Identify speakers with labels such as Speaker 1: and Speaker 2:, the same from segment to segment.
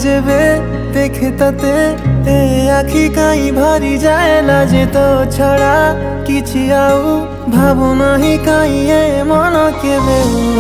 Speaker 1: जेबे देखे तते ए आखि काई भरी जाए लाजे तो छड़ा किछि आउ भाबु नाही काई ए मन केबे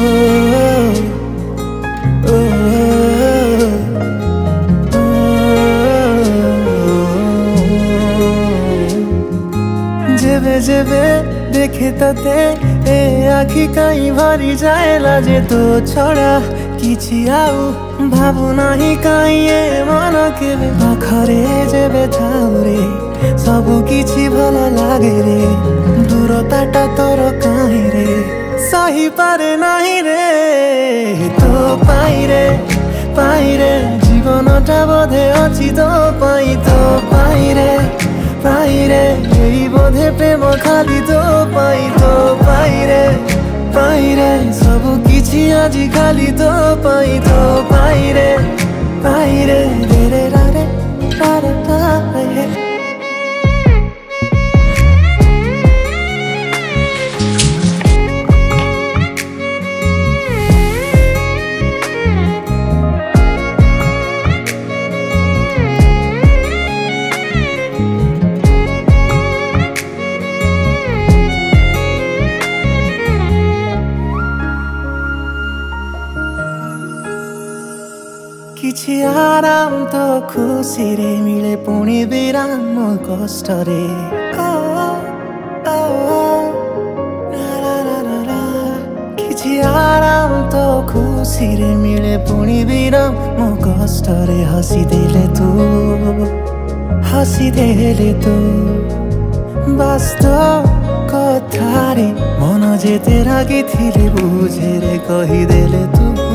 Speaker 1: जेबे जेबे देखे तते ए आखि काई भरी जाए लाजे तो छड़ा किछि आउ भाबु नाही काई ए मन केबे पाखरे जेबे थाउ रे सबु किछि भल लागे रे दूरताटा तोर काहे रे सही पारे नाही रे तो पाई रे जीवनटा बोधे अछि तो पाई रे यही बोधे प्रेम खाली तो पाई रे सबु किछि आजि खाली तो पाई रे रे रे रा रे किछि आराम तो खुशी रे मिले पुणी विराम कष्ट रे किछि आराम तो खुशी रे मिले पुणी विराम कष्ट रे हसी देले तू वास्तव कथा रे मन जेते रागी थिले बुझे रे कहिदेले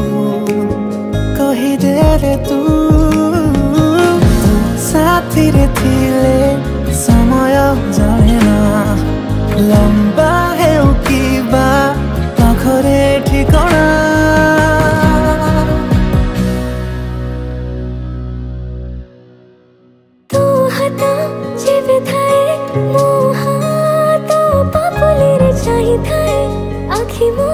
Speaker 1: तू साथी रे थिले समय जाने ना लंबा है किबा पाखरे ठिकाना
Speaker 2: तू हता जेबे थाए मो हाथ पापुले रे चाहि थाए आखि